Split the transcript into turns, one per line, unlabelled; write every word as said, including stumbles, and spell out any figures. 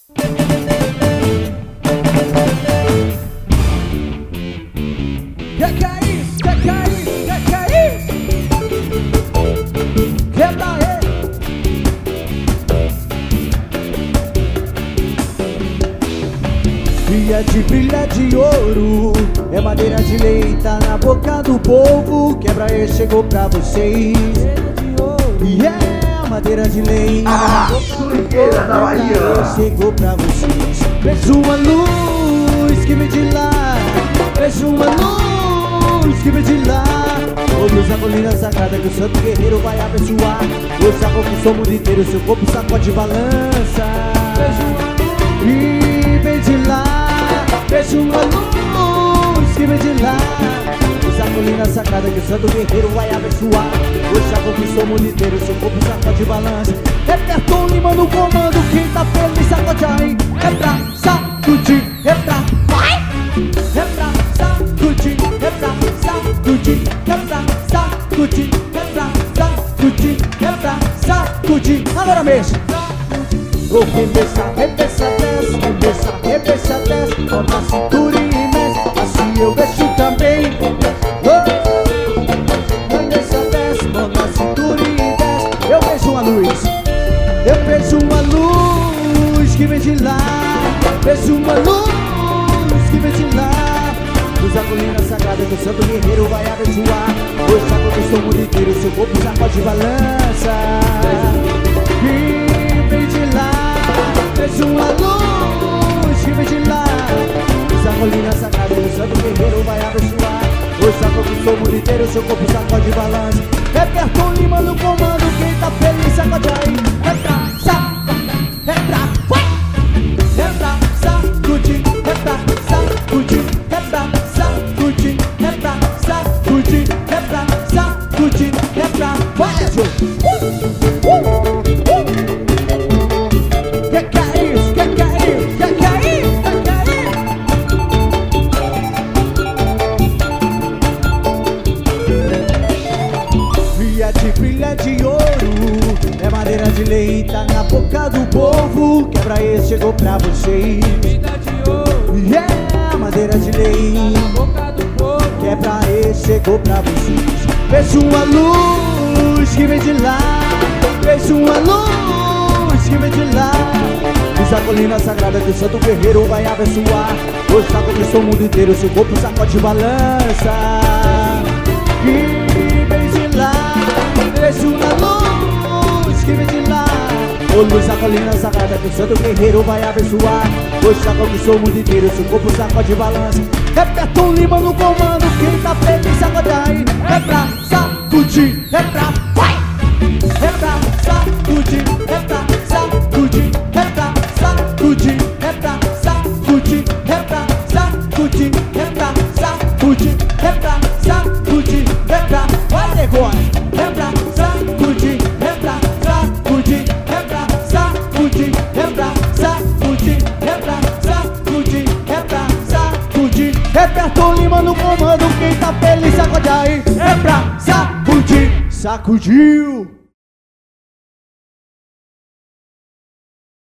Que que é isso? Que que é isso? Que que é isso? Quebra ele. Dia de brilha de ouro, é madeira de lei, tá na boca do povo. Quebra ele, chegou pra vocês. E é madeira de lei,
Ah, surqueira da Bahia.
chegou pra vocês. Vejo uma luz que vem de lá, vejo uma luz que vem de lá. Todos a colina sagrada que o santo guerreiro vai abençoar. Hoje a conquistou o mundo inteiro, seu corpo sacode e balança. E vem de lá, vejo uma luz que vem de lá. Todos a colina sagrada que o santo guerreiro vai abençoar. Hoje a conquistou o mundo inteiro, seu corpo sacode e balança. Repertou Lima no comando, quem tá feliz sacode aí. É pra sacudir, é pra vai. É pra sacudir, é pra sacudir, é pra sacudir, é pra sacudir, é pra sacudir. Agora mesmo. Vou rebeça, rebeça, desce, rebeça, rebeça, desce. Bota a cintura e mexe, assim eu mexo também. Rebeça, desce, bota a cintura e desce. Eu vejo uma luz, eu vejo uma luz que vem de lá. Vejo uma luz que vem de lá. Usa a colina sagrada que o santo guerreiro vai abençoar. Hoje já conquistou o mundo inteiro, seu corpo sacode e balança. E vem de lá, vejo uma luz que vem de lá. Usa a colina sagrada que o santo guerreiro vai abençoar. Hoje já conquistou o mundo inteiro, seu corpo sacode e balança. Repertou Lima no comando, quem tá feliz sacode aí. É pra sacudir, é pra vai. É pra sacudir, é pra sacudir, é pra sacudir, é pra sacudir, é pra sacudir, é pra vai, João. Uh, uh, uh. Que que é isso? Que que é isso? Que que é isso? Que que é isso? Brilha de brilha de ouro, é madeira de lei, tá na boca do povo. Quebra esse, chegou pra vocês. E é madeira de lei, tá na boca do povo. Quebra esse, chegou pra vocês. Vejo uma luz que vem de lá, vejo uma luz que vem de lá. Usa a colina sagrada que o santo guerreiro vai abençoar. Hoje já conquistou o mundo inteiro, seu corpo sacode e balança. E vem de lá, vejo uma luz que vem de lá. Ô luz da colina sagrada que o santo guerreiro vai abençoar. Hoje já conquistou o mundo inteiro, seu corpo sacode e balança. Repertou Lima no comando, quem tá feliz sacode aí. É pra sacudir, é pra vai. É pra sacudir, é pra sacudir, é pra sacudir, é pra sacudir, é pra sacudir, é pra sacudir, é pra sacudir, é pra vai, negócio. É pra sacudir, é pra sacudir, é pra sacudir, é pra sacudir, é pra sacudir, é pra sacudir. Repertou Lima no comando, quem tá feliz sacode aí. É pra sacudir, sacudiu.